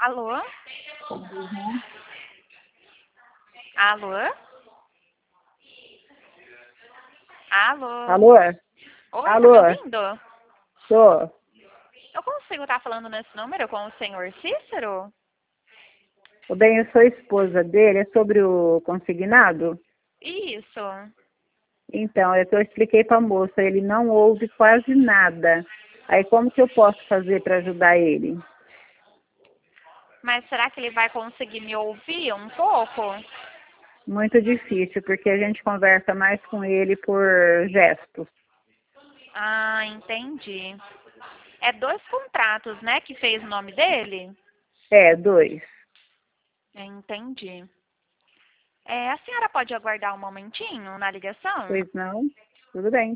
Alô? Uhum. Alô? Alô? Alô? Oi, tá Alô? me ouvindo? Tô. Eu consigo estar falando nesse número com o senhor Cícero? O bem, eu sou esposa dele, é sobre o consignado? Isso. Então, é que eu expliquei para a moça, ele não ouve quase nada. Aí como que eu posso fazer para ajudar ele? Mas será que ele vai conseguir me ouvir um pouco? Muito difícil, porque a gente conversa mais com ele por gestos. Ah, entendi. É 2 contratos, né, que fez o nome dele? É, 2. Entendi. A senhora pode aguardar um momentinho na ligação? Pois não? Tudo bem.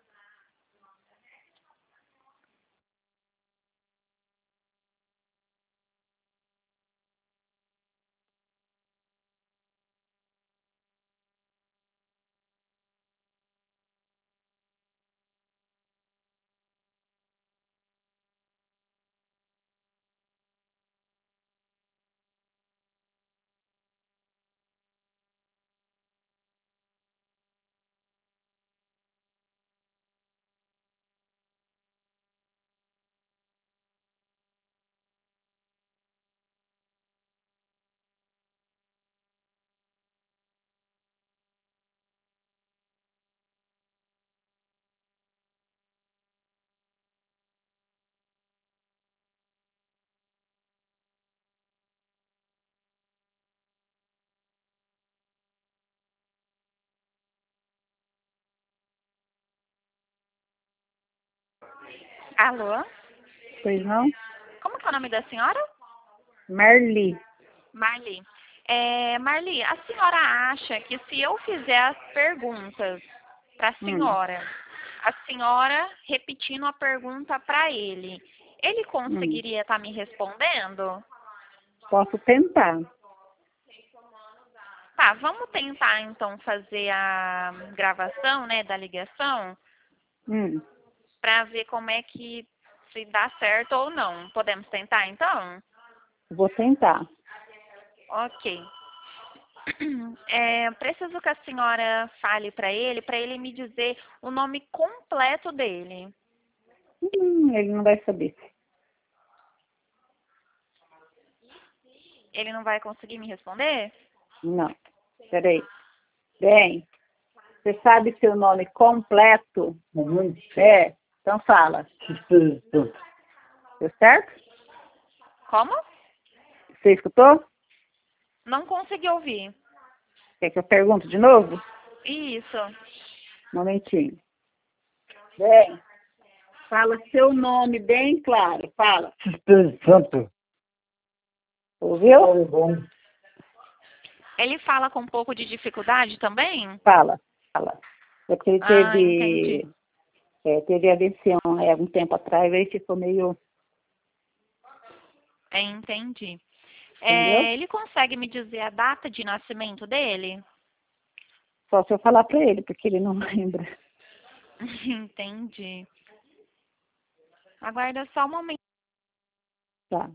Alô? Pois não? Como que é o nome da senhora? Marli. Marli. Marli, a senhora acha que se eu fizer as perguntas para Hum, a senhora repetindo a pergunta para ele hum. conseguiria estar me respondendo? Posso tentar. Tá, vamos tentar então fazer a gravação, né, da ligação Hum. para ver como é que se dá certo ou não. Podemos tentar então? Vou tentar. Ok. Preciso que a senhora fale para ele me dizer o nome completo dele. Ele não vai saber. Ele não vai conseguir me responder? Não. Peraí. Bem, você sabe seu nome completo? Uhum. É. Então fala. Deu certo? Como? Você escutou? Não consegui ouvir. Quer que eu pergunte de novo? Isso. Um momentinho. Bem, fala seu nome bem claro. Fala. Santo. Ouviu? Ele fala com um pouco de dificuldade também? Fala. Fala. É porque ele Ah, entendi. teve AVC um tempo atrás, aí ficou meio. Entendi. Entendeu? Ele consegue me dizer a data de nascimento dele? Só se eu falar pra ele, porque ele não lembra. Entendi. Aguarda só um momento. Tá.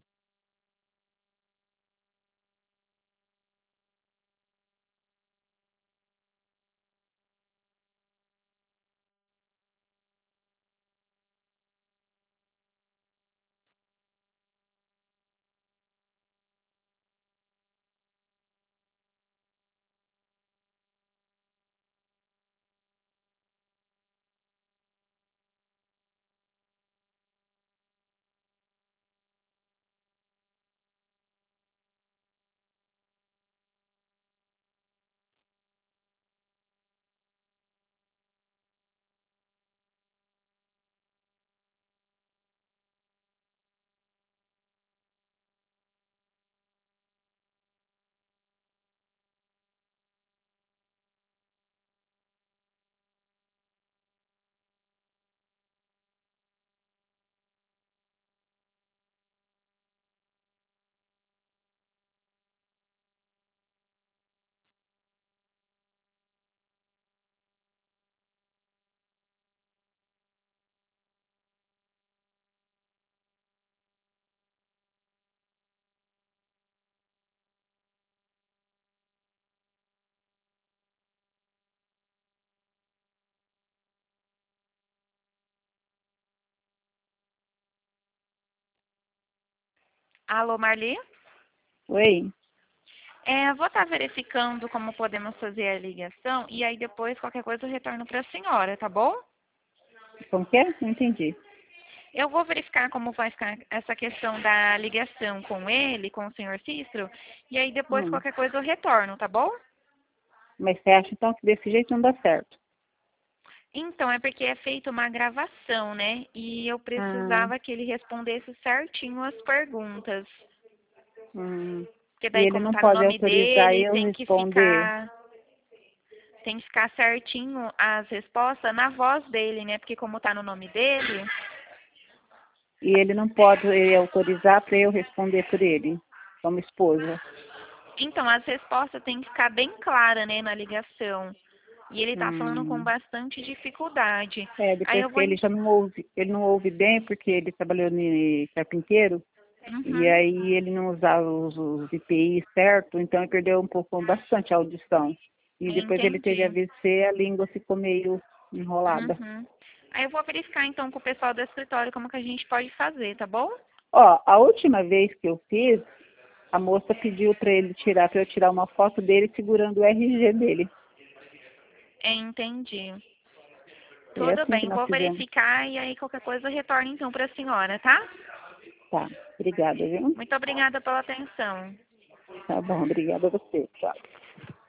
Alô, Marli? Oi? Vou estar verificando como podemos fazer a ligação e aí depois qualquer coisa eu retorno para a senhora, tá bom? Como que é? Não entendi. Eu vou verificar como vai ficar essa questão da ligação com ele, com o senhor Cícero, e aí depois Hum. qualquer coisa eu retorno, tá bom? Mas você acha então que desse jeito não dá certo? Então, é porque é feita uma gravação, né? E eu Ah, precisava que ele respondesse certinho as perguntas. hum. Porque E daí, ele como não tá no pode nome autorizar dele, eu tem que responder. ficar certinho as respostas na voz dele, né? Porque como tá no nome dele, E ele não pode autorizar para eu responder por ele, como esposa. então as respostas tem que ficar bem clara, né, na ligação. E ele tá falando com Hum. bastante dificuldade. Aí Depois eu que vou. ele já não ouve, ele não ouve bem porque ele trabalhou de carpinteiro e Uhum, aí ele não usava os IPI certo, então ele perdeu um pouco, bastante a audição. E depois ele teve entendi. AVC, a língua ficou meio enrolada. Uhum. Aí eu vou verificar então com o pessoal do escritório como que a gente pode fazer, tá bom? Ó, a última vez que eu fiz, a moça pediu para ele tirar, para eu tirar uma foto dele segurando o RG dele. Entendi. É Tudo assim que bem, nós vou fizemos. verificar e aí qualquer coisa eu retorno então para a senhora, tá? Tá, obrigada, viu? Muito obrigada pela atenção. Tá bom, obrigada a você. Tchau.